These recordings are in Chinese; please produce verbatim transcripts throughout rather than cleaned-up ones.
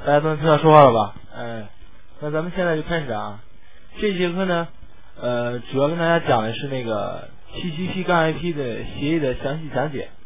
大家都能听到说话了吧？哎，那咱们现在就开始啊。这节课呢，呃，主要跟大家讲的是那个 T C P 杠 I P 的协议的详细讲解。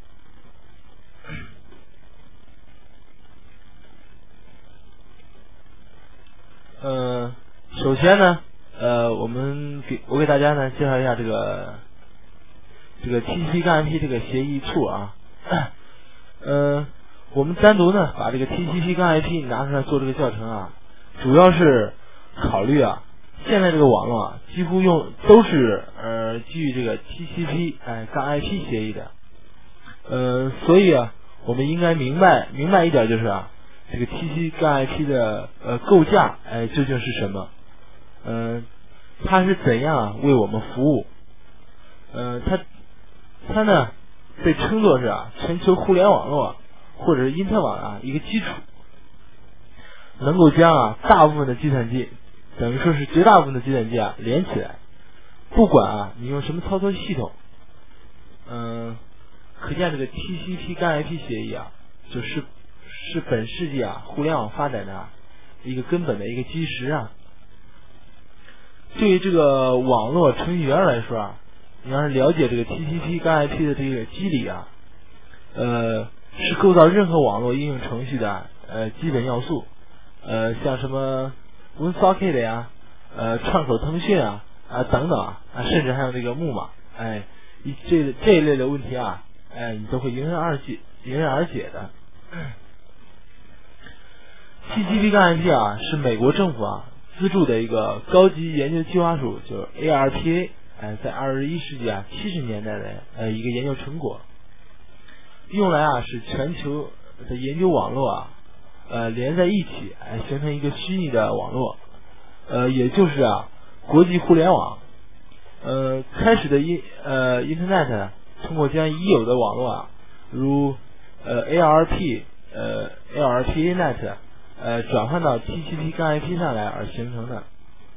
呃，首先呢，呃，我们给我给大家呢介绍一下这个这个 T C P 杠 I P 这个协议处啊。呃，我们单独呢把这个 T C P 杠 I P 拿出来做这个教程啊，主要是考虑啊，现在这个网络啊，几乎用都是呃基于这个 T C P 哎杠 I P 协议的，呃，所以啊，我们应该明白明白一点就是啊，这个 T C P 杠 I P 的呃构架哎究竟是什么？嗯、呃，它是怎样啊为我们服务？呃，它它呢被称作是啊全球互联网络或者是因特网啊一个基础，能够将啊大部分的计算机，等于说是绝大部分的计算机啊连起来，不管啊你用什么操作系统，嗯、呃，可见这个 T C P 杠 I P 协议啊，就是是本世纪啊互联网发展的、啊、一个根本的一个基石啊。对于这个网络程序员来说啊，你要是了解这个 T C P 杠 I P 的这个机理啊，呃，是构造任何网络应用程序的呃基本要素。呃，像什么 WinSocket 呀，呃，串口通讯啊，啊等等啊，甚至还有这个木马，哎，一这这一类的问题啊，哎，你都会迎刃而解，迎刃而解的。T C P 杠 I P 啊，是美国政府啊资助的一个高级研究计划署，就是 A R P A， 哎，在二十一世纪啊七十年代的呃一个研究成果，用来啊使全球的研究网络啊。呃，连在一起，哎，形成一个虚拟的网络，呃，也就是啊，国际互联网。呃，开始的因呃 Internet 通过将已有的网络啊，如呃 A R P 呃 A R P A Net 呃转换到 T C P 杠 I P 上来而形成的。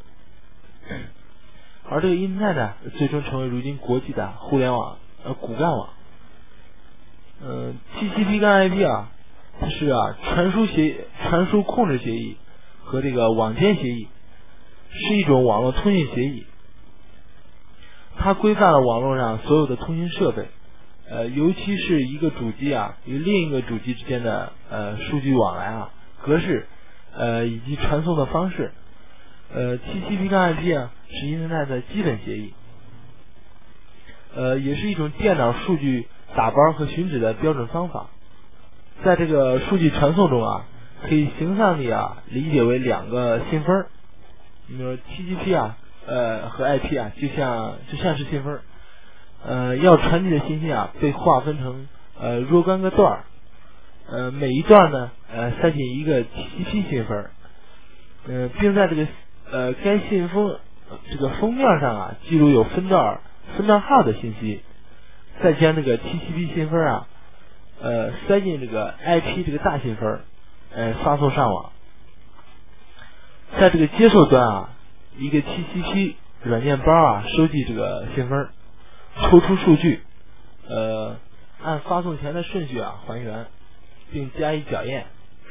而这个 Internet 最终成为如今国际的互联网呃骨干网。呃 T C P 杠 I P 啊。它是啊，传输协传输控制协议和这个网间协议，是一种网络通信协议。它规范了网络上所有的通信设备，呃，尤其是一个主机啊与另一个主机之间的呃数据往来啊格式，呃以及传送的方式。呃 ，T C P 杠 I P 啊是 Internet 的基本协议，呃，也是一种电脑数据打包和寻址的标准方法。在这个数据传送中啊，可以形象地啊理解为两个信分。你说 T C P 啊，呃和 I P 啊，就像就像是信分，呃要传递的信息啊被划分成呃若干个段，呃每一段呢呃塞进一个 T C P 信分，呃并在这个呃该信封这个封面上啊记录有分段分段号的信息，再将这个 T C P 信分啊。呃，塞进这个 I P 这个大信分，呃，发送上网。在这个接受端啊，一个 T C P 软件包啊，收集这个信分，抽出数据，呃，按发送前的顺序啊还原，并加以校验。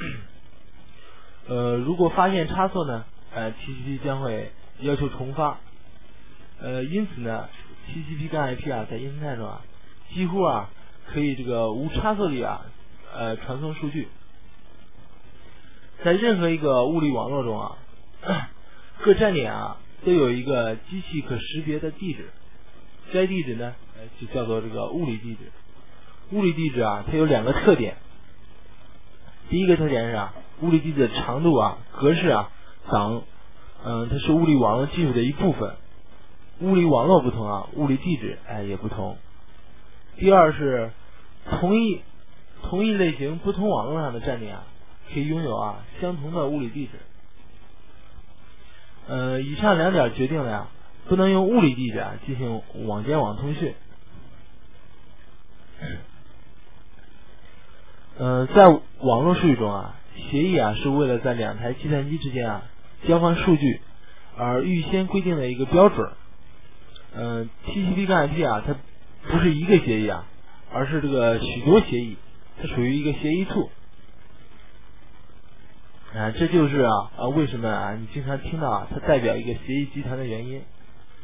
呃，如果发现差错呢，呃 ，T C P 将会要求重发。呃，因此呢 ，T C P 杠 I P 啊，在 Internet 中啊，几乎啊。可以这个无差错地啊，呃传送数据。在任何一个物理网络中啊，各站点啊都有一个机器可识别的地址，该地址呢，呃就叫做这个物理地址。物理地址啊，它有两个特点。第一个特点是啊，物理地址的长度啊、格式啊、等，嗯、呃，它是物理网络技术的一部分。物理网络不同啊，物理地址哎也不同。第二是同一同一类型不同网络上的站点啊，可以拥有啊相同的物理地址。呃，以上两点决定了呀，不能用物理地址啊进行网间网通讯。呃，在网络数据中啊，协议啊是为了在两台计算机之间啊交换数据而预先规定的一个标准。呃 ，T C P 杠 I P 啊，它不是一个协议啊，而是这个许多协议，它属于一个协议簇。 啊，这就是啊啊为什么啊你经常听到啊它代表一个协议集团的原因。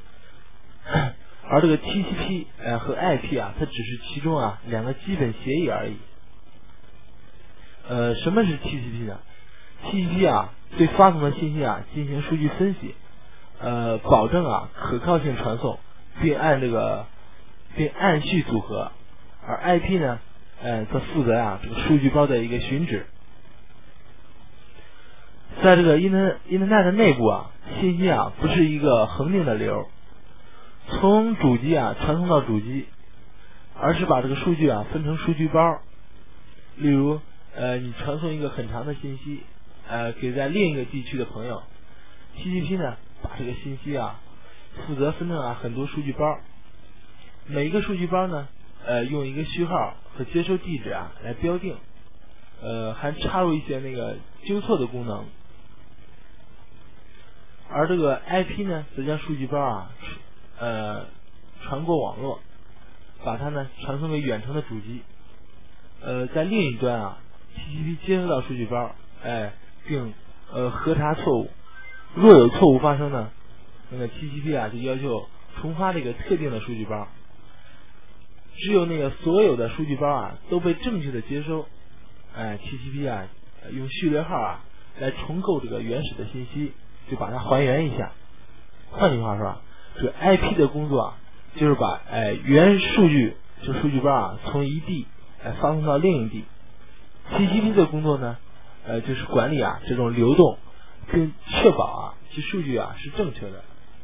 而这个 T C P 呃和 I P 啊，它只是其中啊两个基本协议而已。呃，什么是 T C P 呢 ？T C P 啊对发送的信息啊进行数据分析，呃，保证啊可靠性传送，并按这个并按序组合。而 I P 呢，呃，则负责啊这个数据包的一个寻址。在这个 Internet Internet 的内部啊，信息啊不是一个恒定的流，从主机啊传送到主机，而是把这个数据啊分成数据包。例如，呃，你传送一个很长的信息，呃，给在另一个地区的朋友 ，T C P 呢把这个信息啊负责分成啊很多数据包，每一个数据包呢，呃，用一个序号和接收地址啊来标定，呃，还插入一些那个纠错的功能。而这个 I P 呢，则将数据包啊，呃，传过网络，把它呢传送给远程的主机。呃，在另一端啊 ，T C P 接收到数据包，哎，并呃核查错误。若有错误发生呢，那么 T C P 啊就要求重发这个特定的数据包。只有那个所有的数据包啊都被正确的接收，哎 ，T C P 啊用序列号啊来重构这个原始的信息。就把它还原一下。换句话说，这个 I P 的工作啊，就是把哎原数据就数据包啊从一地哎发送到另一地。T C P 的工作呢，呃就是管理啊这种流动，并确保啊其数据啊是正确的。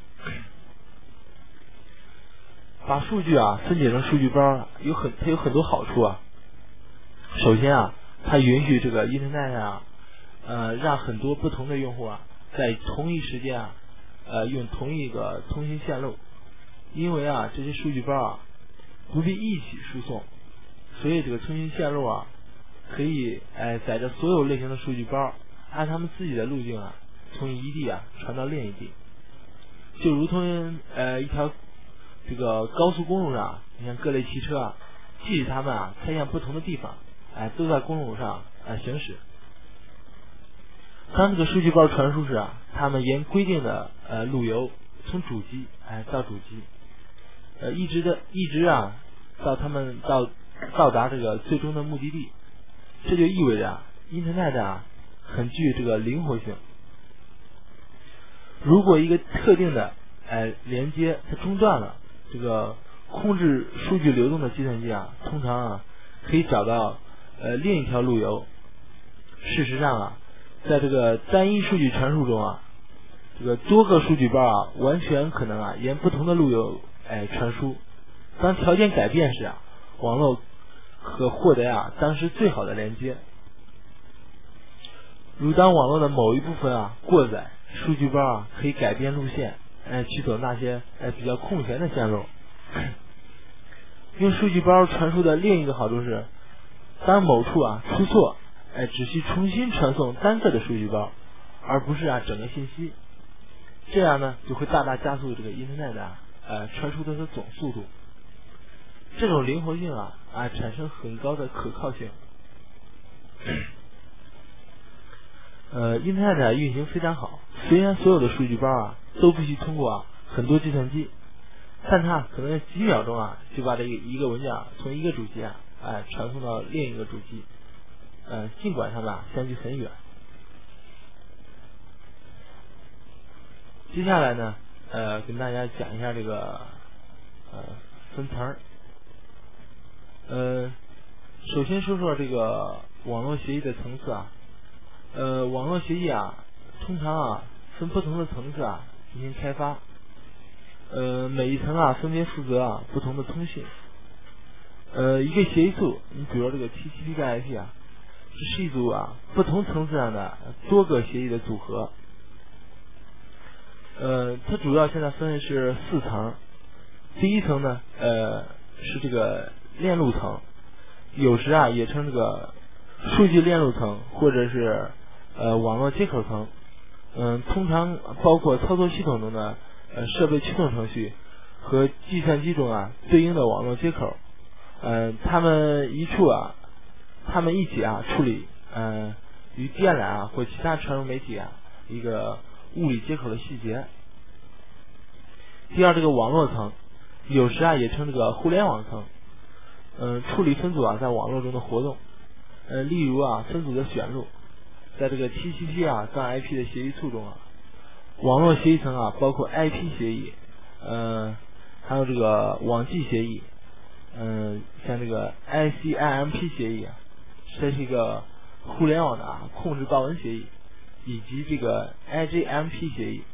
把数据啊分解成数据包有很它有很多好处啊。首先啊，它允许这个 Internet 啊，呃让很多不同的用户啊。在同一时间啊，呃，用同一个通信线路，因为啊，这些数据包啊不必一起输送，所以这个通信线路啊，可以哎载着所有类型的数据包，按他们自己的路径啊，从一地啊传到另一地，就如同呃一条这个高速公路上，你看各类汽车啊，即使他们啊开向不同的地方，哎，都在公路上啊、呃、行驶。当这个数据包传输时啊，他们沿规定的呃路由从主机哎到主机，呃一直的一直啊到他们到到达这个最终的目的地。这就意味着啊 Internet 啊很具这个灵活性。如果一个特定的哎连接它中断了，这个控制数据流动的计算机啊，通常啊可以找到呃另一条路由。事实上啊。在这个单一数据传输中啊，这个多个数据包啊，完全可能啊沿不同的路由哎传输。当条件改变时啊，网络可获得啊当时最好的连接。如当网络的某一部分啊过载，数据包啊可以改变路线，哎去走那些哎比较空闲的线路。用数据包传输的另一个好处是，当某处啊出错。哎，只需重新传送单个的数据包，而不是啊整个信息。这样呢，就会大大加速这个 Internet 啊，呃传输的总速度。这种灵活性啊啊产生很高的可靠性。呃 ，Internet 运行非常好，虽然所有的数据包啊都必须通过啊很多计算机，但它可能几秒钟啊就把这一个文件啊从一个主机啊哎传送到另一个主机。呃，尽管它们啊相距很远。接下来呢，呃，跟大家讲一下这个呃分层儿。呃，首先说说这个网络协议的层次啊。呃，网络协议啊，通常啊分不同的层次啊进行开发。呃，每一层啊分别负责啊不同的通信。呃，一个协议素，你比如这个 T C P 跟 I P 啊。这是一组啊不同层次上的多个协议的组合。呃，它主要现在分的是四层。第一层呢，呃，是这个链路层，有时啊也称这个数据链路层，或者是呃网络接口层。嗯、呃，通常包括操作系统中的呃设备驱动程序和计算机中啊对应的网络接口。嗯、呃，它们一处啊。他们一起啊处理嗯、呃、 与电缆啊或其他传输媒体啊一个物理接口的细节。第二，这个网络层，有时啊也称这个互联网层，嗯、呃，处理分组啊在网络中的活动，呃，例如啊分组的选入，在这个 T C P 啊杠 I P 的协议簇中啊，网络协议层啊包括 I P 协议，呃，还有这个网际协议，嗯、呃，像这个 I C I M P 协议啊，这是一个互联网的啊控制报文协议，以及这个 I J M P 协议。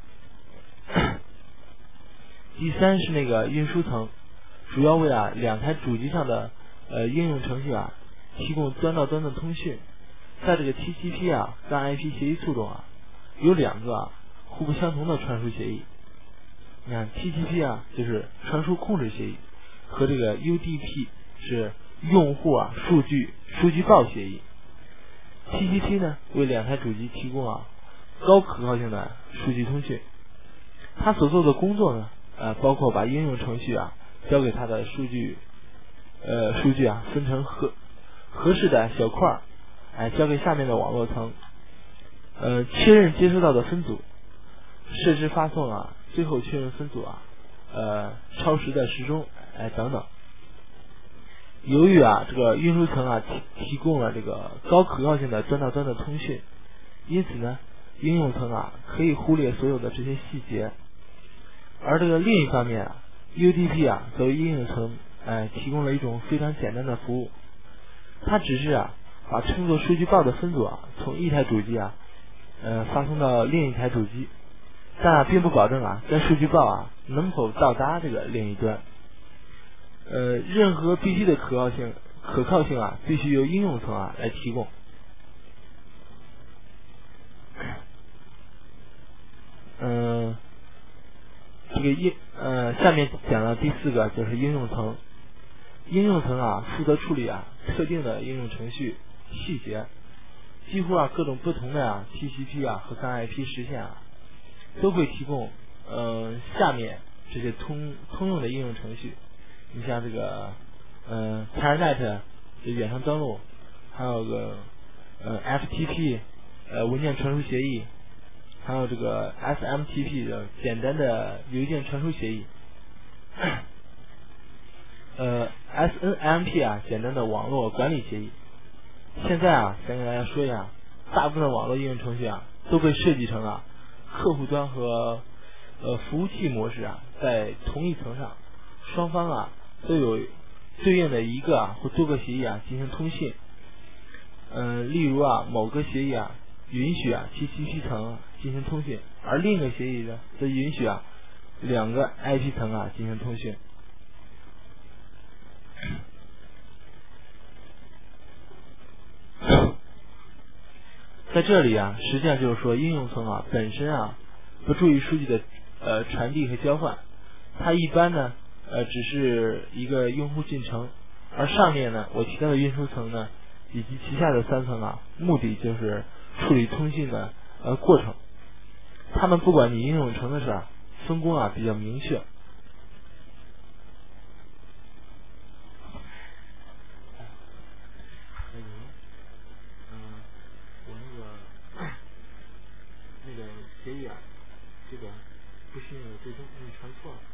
第三是那个运输层，主要为啊两台主机上的呃应用程序啊提供端到端的通讯。在这个 T C P 啊杠 I P 协议簇中啊，有两个啊互不相同的传输协议。你看 T C P 啊就是传输控制协议，和这个 U D P 是用户啊数据数据报协议。T C P 呢为两台主机提供啊高可靠性的数据通讯，它所做的工作呢呃包括把应用程序啊交给它的数据呃数据啊分成合合适的小块，哎交给下面的网络层，呃确认接收到的分组，设置发送啊，最后确认分组啊呃超时的时钟，哎等等。由于啊这个运输层啊提提供了这个高可靠性的端到端的通讯，因此呢应用层啊可以忽略所有的这些细节。而这个另一方面啊 U D P 啊作为应用层呃提供了一种非常简单的服务，它只是啊把称作数据报的分组啊从一台主机啊呃发送到另一台主机，但啊并不保证啊该数据报啊能否到达这个另一端。呃任何必须的可靠性可靠性啊必须由应用层啊来提供。嗯、呃这个应呃下面讲的第四个就是应用层。应用层啊负责处理啊特定的应用程序细节，几乎啊各种不同的啊 T C P 啊和杠 I P 实现啊都会提供呃下面这些通通用的应用程序。你像这个呃 Telnet 这远程登录，还有个呃 F T P 呃文件传输协议，还有这个 S M T P 的简单的邮件传输协议，呃 S N M P 啊简单的网络管理协议。现在啊想给大家说一下，大部分的网络应用程序啊都被设计成啊客户端和呃服务器模式啊在同一层上，双方啊都有对应的一个啊或多个协议啊进行通信。嗯、呃，例如啊某个协议啊允许啊 T C P 层、啊、进行通讯，而另一个协议呢则允许啊两个 I P 层啊进行通讯。在这里啊实际上就是说应用层啊本身啊不注意数据的呃传递和交换，它一般呢呃只是一个用户进程，而上面呢我提到的运输层呢以及旗下的三层啊目的就是处理通信的呃过程，他们不管你应用程的事啊分工啊比较明确。那个协议啊，这个不是那个最终你传错了，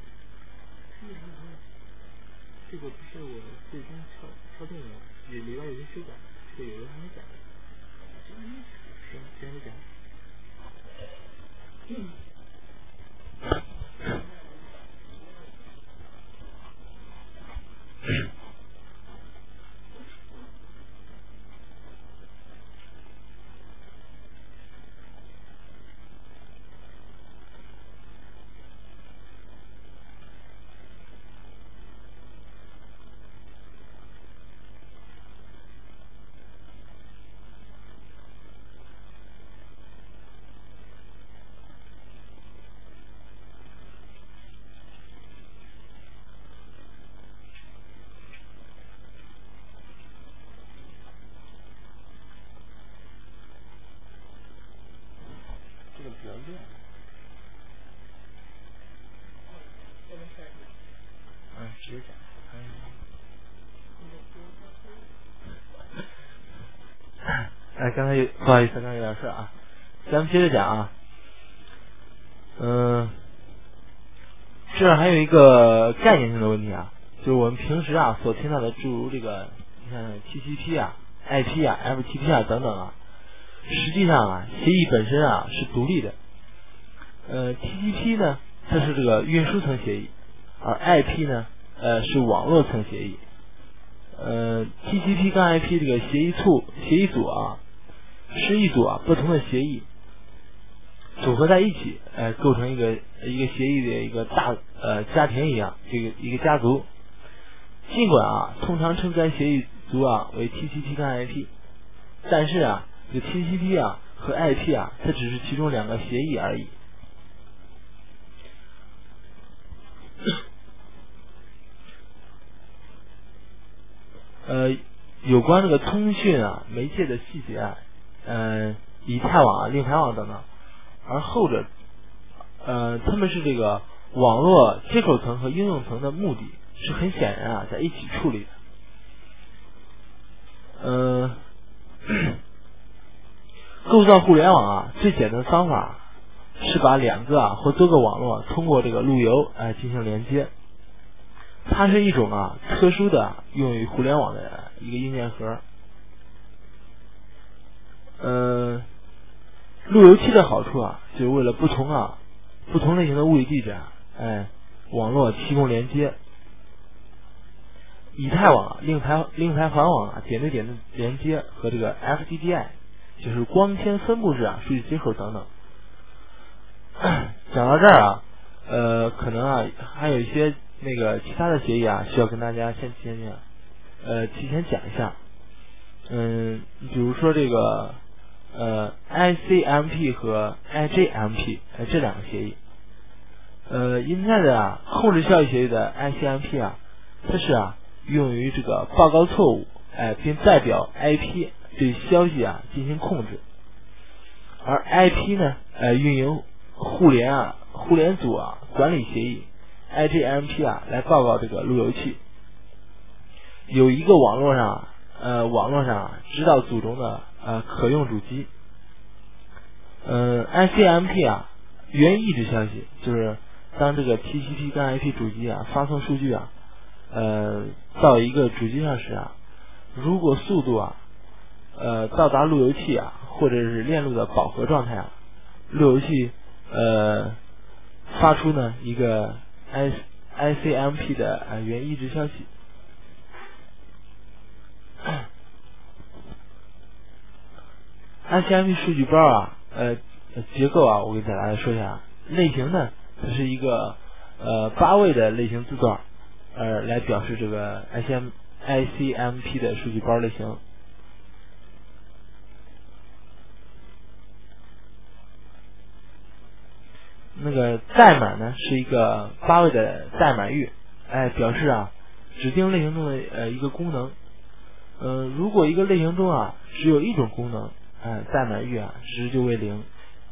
这个不是我最终敲敲定的，里里边有些修改，这个有人还没改。行，先没改。嗯。这个比较乱。嗯，直接讲。嗯。呃， 哎，刚才有不好意思，刚才有点事啊，咱们接着讲啊。嗯、呃，这儿还有一个概念性的问题啊，就是我们平时啊所听到的诸如这个，你看 T C P 啊、I P 啊、F T P 啊等等啊，实际上啊，协议本身啊是独立的。呃 ，T C P 呢，它是这个运输层协议，而 I P 呢，呃是网络层协议。呃 ，T C P 跟 I P 这个协议处协议组啊，是一组啊不同的协议组合在一起，呃，构成一个一个协议的一个大呃家庭一样，这个一个家族。尽管啊，通常称该协议组啊为 T C P 跟 I P， 但是啊，这 T C P 啊和 I P 啊，它只是其中两个协议而已。呃，有关这个通讯啊媒介的细节啊，呃，以太网啊、令牌网等等，而后者，呃，他们是这个网络接口层和应用层的目的是很显然啊在一起处理的。呃，构造互联网啊最简单的方法是把两个啊或多个网络通过这个路由哎、呃、进行连接。它是一种啊特殊的用于互联网的一个硬件核。呃，路由器的好处啊，就是为了不同啊不同类型的物理地址啊，哎，网络提供连接。以太网、令牌令牌环网啊，点对点的连接和这个 F D D I， 就是光纤分布式啊数据接口等等。讲到这儿啊，呃，可能啊还有一些那个其他的协议啊，需要跟大家先先先呃提前讲一下。嗯，比如说这个呃 I C M P 和 I J M P 呃这两个协议。呃 Internet 啊控制效益协议的 I C M P 啊，它是啊用于这个报告错误，哎、呃，并代表 I P 对消息啊进行控制。而 I P 呢，呃，运营互联啊互联组啊管理协议 I J M P 啊来报告这个路由器。有一个网络上呃网络上指导组中的呃可用主机。嗯、呃、I C M P 啊原抑制消息，就是当这个 T C P 跟 I P 主机啊发送数据啊呃到一个主机上时啊，如果速度啊呃到达路由器啊或者是链路的饱和状态啊，路由器呃发出呢一个 I I C M P 的呃原抑制消息。I C M P 数据包啊呃结构啊我给大家说一下。类型呢它是一个呃八位的类型字段呃来表示这个 I C M I C M P 的数据包类型。那个代码呢是一个八位的代码域，哎，表示啊指定类型中的呃一个功能。呃，如果一个类型中啊只有一种功能，哎，代码域啊值就为零。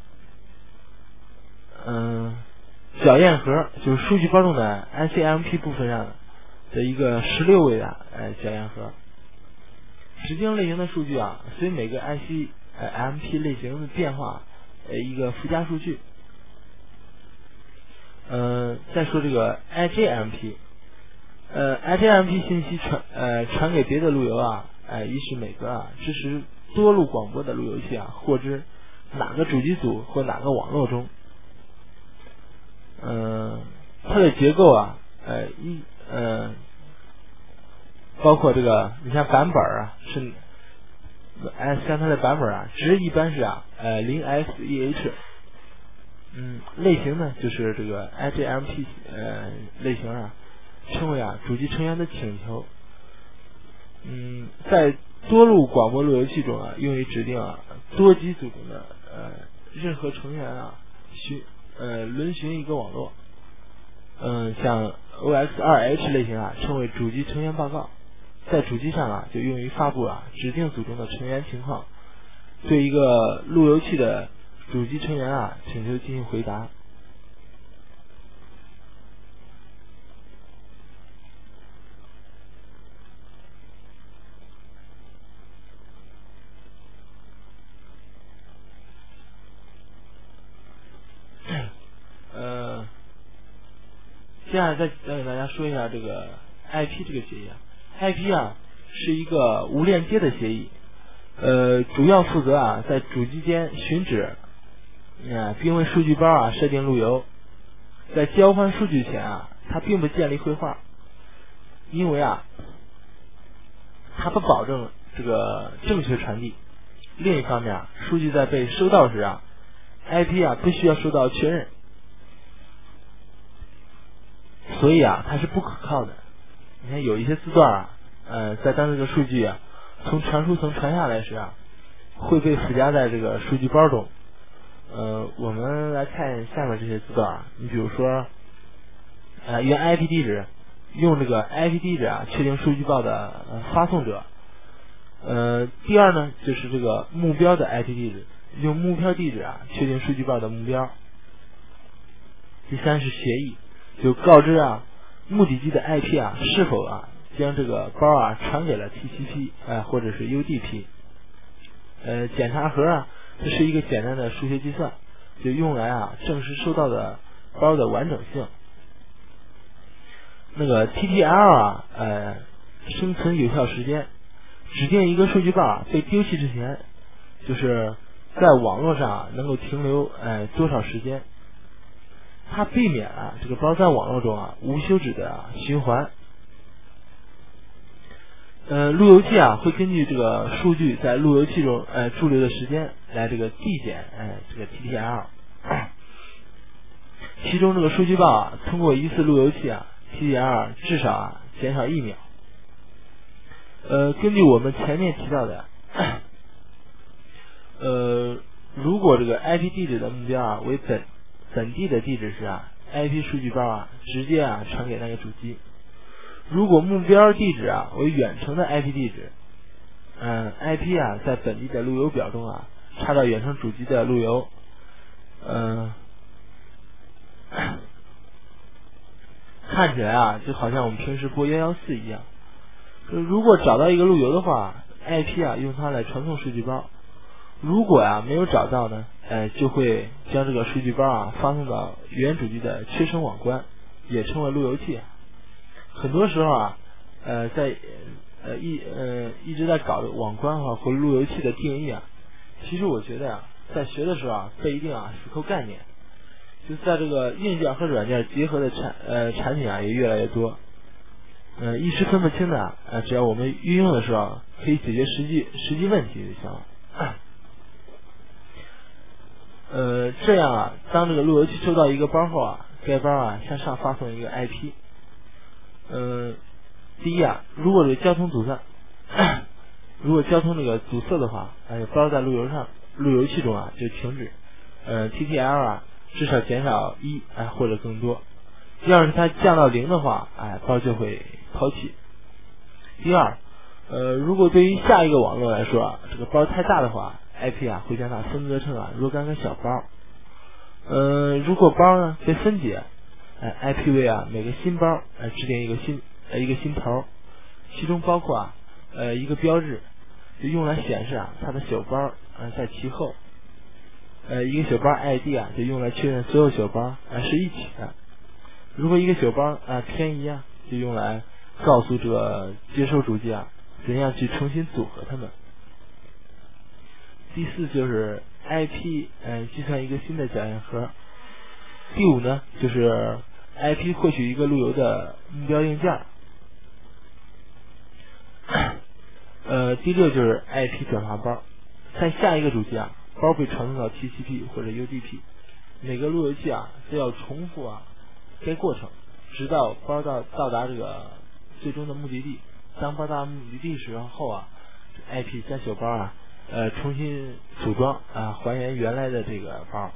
嗯、呃，小验核就是数据包中的 I C M P 部分上的一个十六位的哎小验核。指定类型的数据啊，随每个 I C M P 类型的变化，呃一个附加数据。呃，再说这个 I J M P， 呃 I J M P 信息传呃传给别的路由啊，哎、呃，以使每个啊支持多路广播的路由器啊获知哪个主机组或哪个网络中。嗯、呃，它的结构啊，呃一呃包括这个，你像版本啊是，哎像它的版本啊值一般是啊呃零 X E H。嗯，类型呢就是这个 I J M P 呃类型啊，称为啊主机成员的请求。嗯，在多路广播路由器中啊，用于指定啊多机组中的呃任何成员啊巡呃轮巡一个网络。嗯，像 O X 二 H 类型啊，称为主机成员报告，在主机上啊就用于发布啊指定组中的成员情况，对一个路由器的主机成员啊请求进行回答。 接下来再再给大家说一下这个 I P 这个协议啊 ，I P 啊是一个无链接的协议，呃，主要负责啊在主机间寻址，啊，并为数据包啊设定路由。在交换数据前啊，它并不建立绘画，因为啊，它不保证这个正确传递。另一方面啊，数据在被收到时啊 ，I P 啊不需要收到确认，所以啊，它是不可靠的。你看有一些字段啊，呃，在当这个数据啊从传输层传下来时啊，会被附加在这个数据包中。呃，我们来看下面这些字段啊，你比如说，呃，原 I P 地址，用这个 I P 地址啊确定数据包的、呃、发送者。呃，第二呢，就是这个目标的 I P 地址，用目标地址啊确定数据包的目标。第三是协议，就告知啊目的机的 I P 啊是否啊将这个包啊传给了 T C P 哎、呃、或者是 U D P。呃，检查盒啊，这是一个简单的数学计算，就用来啊证实收到的包的完整性。那个 T T L 啊，呃，生存有效时间，指定一个数据包啊被丢弃之前，就是在网络上啊能够停留呃多少时间。它避免啊这个包在网络中啊无休止的、啊、循环。呃，路由器啊会根据这个数据在路由器中呃驻留的时间来这个递减呃这个 T T L。其中这个数据包啊通过一次路由器啊 T T L 至少啊减少一秒。呃，根据我们前面提到的，呃，如果这个 I P 地址的目标啊为本本地的地址时啊 ，I P 数据包啊直接啊传给那个主机。如果目标地址啊为远程的 I P 地址，嗯 ，I P 啊在本地的路由表中啊插到远程主机的路由，嗯、呃，看起来啊就好像我们平时拨一一四一样。如果找到一个路由的话 ，I P 啊用它来传送数据包。如果啊没有找到呢，呃，就会将这个数据包啊发送到原主机的缺声网关，也称为路由器。很多时候啊，呃，在呃一呃一直在搞网关啊或路由器的定义啊，其实我觉得啊，在学的时候啊，背一定啊死扣概念。就在这个硬件和软件结合的产呃产品啊也越来越多。嗯、呃，一时分不清的啊，呃，只要我们运用的时候可以解决实际实际问题就行了。呃，这样啊，当这个路由器收到一个包后啊，该包啊向上发送一个 I P。呃，第一啊，如果这个交通阻塞，如果交通这个阻塞的话，呃，包在路由上，路由器中啊就停止，呃 ，T T L 啊至少减少一哎、呃、或者更多。要是它降到零的话，哎，包就会抛弃。第二，呃，如果对于下一个网络来说啊，这个包太大的话 ，I P 啊会将它分割成啊若干个小包。呃，如果包呢被分解，哎 ，I P 为啊每个新包哎制定一个新呃一个新头，其中包括啊呃一个标志，就用来显示啊它的小包呃在其后。呃，一个小包 I D 啊就用来确认所有小包啊是一起的。如果一个小包啊、呃、偏移啊，就用来告诉这个接收主机啊怎样去重新组合它们。第四就是 I P 呃计算一个新的脚印盒。第五呢就是 I P 获取一个路由的目标硬件。呃，第六就是 I P 转化包，在下一个主机啊，包被传送到 T C P 或者 U D P， 每个路由器啊都要重复啊该过程，直到包到到达这个最终的目的地。当包到目的地时后啊 ，I P 将小包啊呃重新组装啊，还原原来的这个包。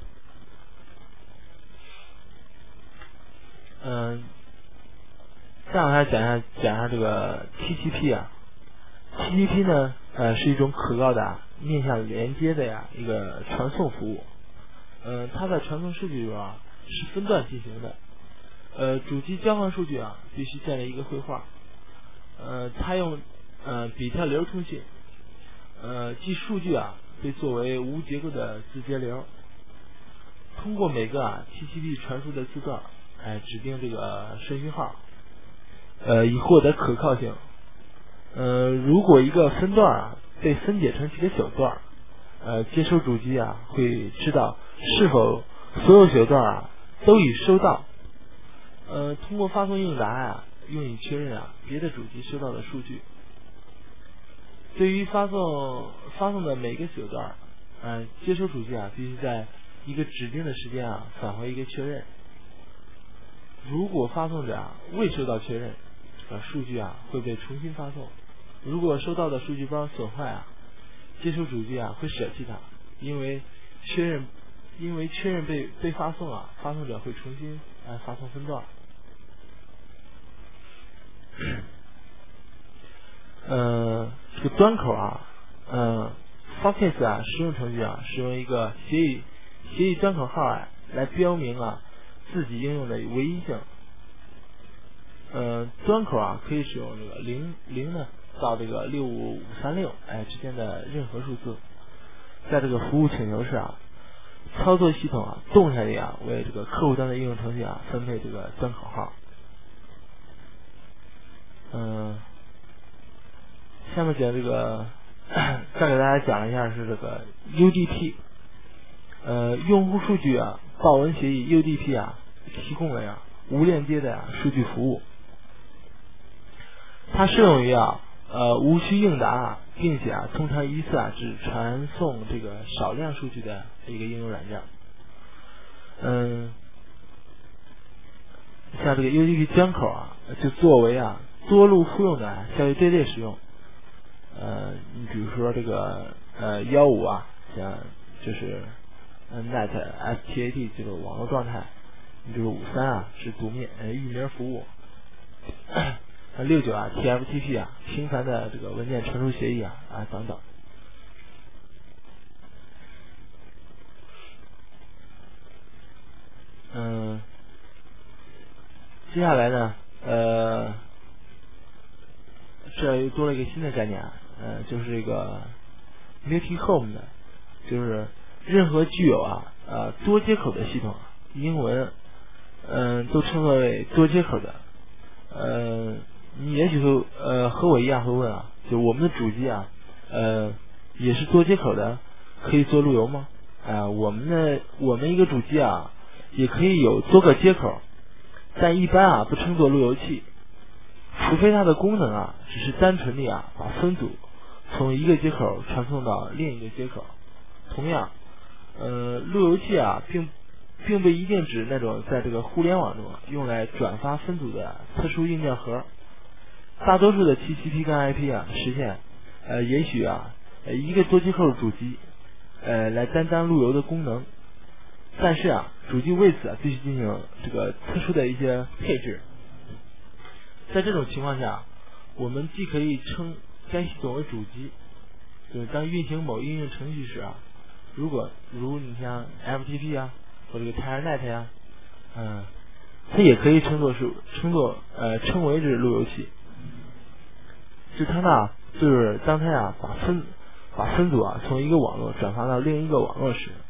嗯、呃，再往下讲一下讲一下这个 T C P 啊 ，T C P 呢呃是一种可靠的、啊、面向连接的呀一个传送服务。呃，它在传送数据中啊是分段进行的。呃，主机交换数据啊，必须建立一个绘画。呃，它用呃比特流通信，呃，即数据啊被作为无结构的字节流，通过每个啊 T C P 传输的字段， 哎指定这个顺序号，呃以获得可靠性。呃如果一个分段啊被分解成几个小段，呃接收主机啊会知道是否所有小段啊都已收到，呃通过发送应答啊用以确认啊别的主机收到的数据。对于发送发送的每个小段，呃接收主机啊必须在一个指定的时间啊返回一个确认。如果发送者啊未收到确认，呃数据啊会被重新发送。如果收到的数据包损坏啊，接收主机啊会舍弃它，因为确认因为确认被被发送啊，发送者会重新来发送分段。呃，这个端口啊，呃 ，Sockets 啊，实用程序啊，使用一个协议协议端口号啊，来标明啊自己应用的唯一性。呃，端口啊可以使用这个零零呢到这个六五五三六哎之间的任何数字，在这个服务请求时啊，操作系统啊动态地啊为这个客户端的应用程序啊分配这个端口号。嗯、呃。下面讲这个，再给大家讲一下是这个 U D P， 呃，用户数据啊报文协议 U D P 啊提供了呀无链接的呀数据服务，它适用于啊呃无需应答啊，并且啊通常一次啊只传送这个少量数据的一个应用软件。嗯，像这个 U D P 端口啊，就作为啊多路复用的效率队列使用。呃，你比如说这个呃幺五啊，像就是呃 net S T A D 这个网络状态，你比如五三啊是读面呃域名服务，呃六九啊 T F T P 啊频繁的这个文件传输协议啊啊等等。嗯、呃，接下来呢，呃，这又多了一个新的概念啊。呃，就是这个 multi home 的，就是任何具有啊呃多接口的系统，英文嗯、呃、都称作为多接口的。呃，你也许会呃和我一样会问啊，就我们的主机啊呃也是多接口的，可以做路由吗？啊、呃，我们的我们一个主机啊也可以有多个接口，但一般啊不称作路由器，除非它的功能啊只是单纯的啊把分组从一个接口传送到另一个接口。同样，呃，路由器啊，并并不一定指那种在这个互联网中用来转发分组的特殊硬件盒。大多数的 T C P 跟 I P 啊，实现呃允许啊呃一个多接口主机呃来担当路由的功能，但是啊，主机为此啊必须进行这个特殊的一些配置。在这种情况下，我们既可以称该系统为主机，就是当运行某应用程序时啊，如果如你像 F T P 啊或者这个 Telnet 呀、啊，嗯，它也可以称作是称作呃称为是路由器。就它呢，就是当它呀把分把分组啊从一个网络转发到另一个网络时，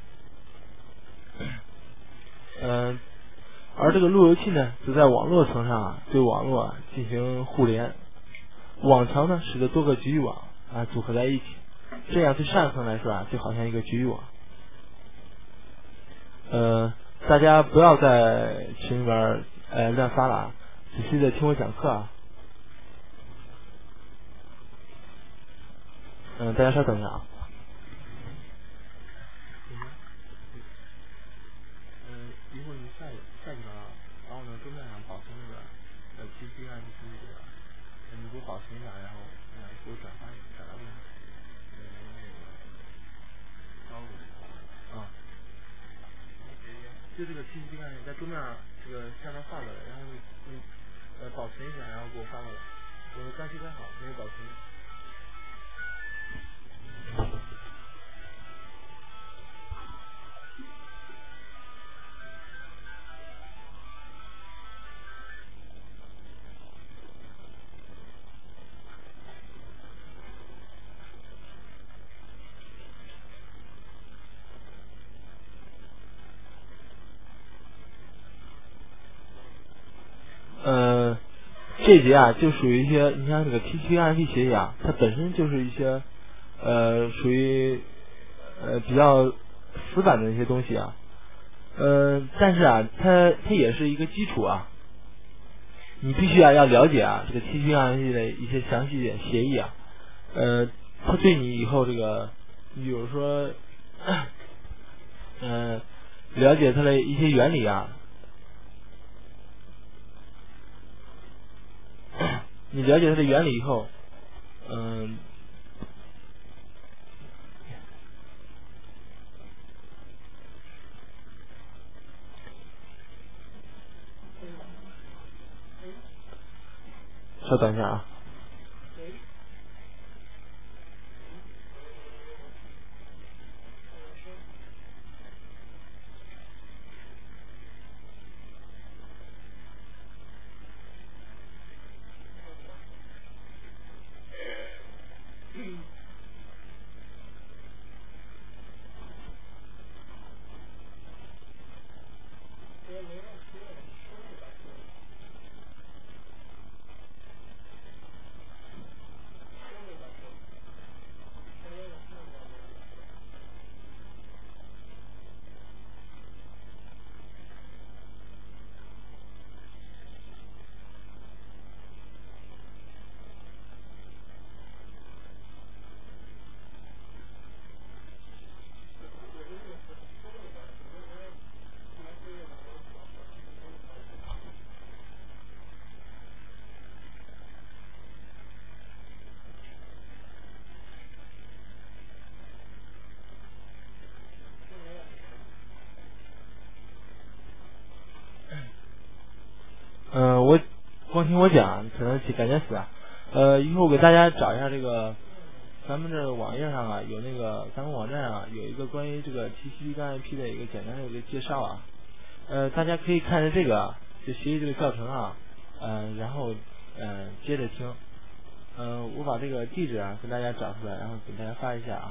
嗯、呃，而这个路由器呢，则在网络层上啊对网络啊进行互联。网墙呢，使得多个局域网啊组合在一起，这样对上层来说啊，就好像一个局域网。呃，大家不要在群里边呃乱发了啊，仔细的听我讲课啊。嗯、呃，大家稍等一下啊。嗯，一会儿你下去下去了，然后呢，桌面上保存那个呃 T C P 啊，就是这个，你给我保存一下，然后嗯给我转发一下，转发一下。啊，就这个 T C P 你在桌面上这个下面放着，然后你你呃保存一下，然后给我发过来。我刚修改好，没有保存。 这节啊就属于一些，你像这个 T C P I P 协议啊，它本身就是一些呃属于呃比较死板的一些东西啊，呃但是啊它它也是一个基础啊，你必须啊要了解啊这个 T C P I P 的一些详细的协议啊，呃它对你以后这个，你比如说嗯、呃、了解它的一些原理啊，你了解它的原理以后，嗯、稍等一下啊。嗯、呃，我光听我讲，可能感觉死啊。呃，一会儿我给大家找一下这个，咱们这网页上啊，有那个咱们网站上有一个关于这个 T C P 跟 I P 的一个简单的一个介绍啊。呃，大家可以看着这个，就学习这个教程啊，呃，然后呃接着听。嗯、呃，我把这个地址啊跟大家找出来，然后给大家发一下啊。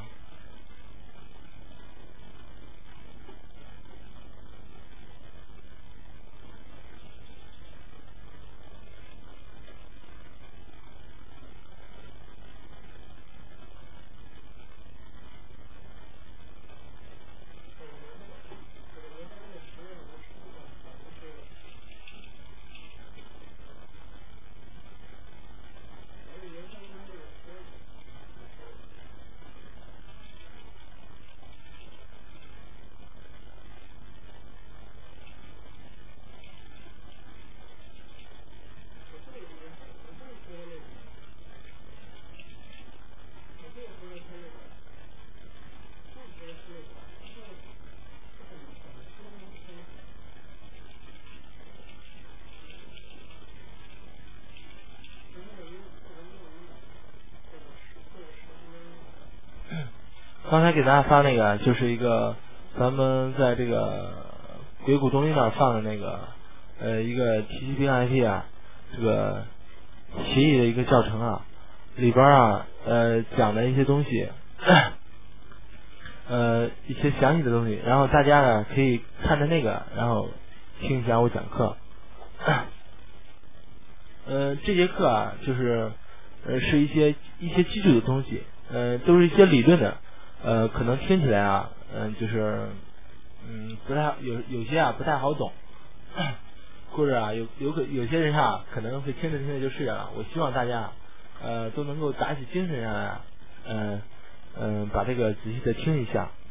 刚才给大家发那个就是一个咱们在这个硅谷东林那儿放的那个呃一个 T C P I P 啊这个协议的一个教程啊，里边啊呃讲的一些东西，呃一些详细的东西，然后大家呢可以看着那个，然后听一下我讲课。呃这节课啊就是呃是一些一些基础的东西，呃都是一些理论的。呃，可能听起来啊，嗯、呃，就是，嗯，不太有有些啊不太好懂，或者啊有有可有些人啊可能会听着听着就睡着了。我希望大家呃都能够打起精神上来，嗯、呃、嗯、呃、把这个仔细的听一下。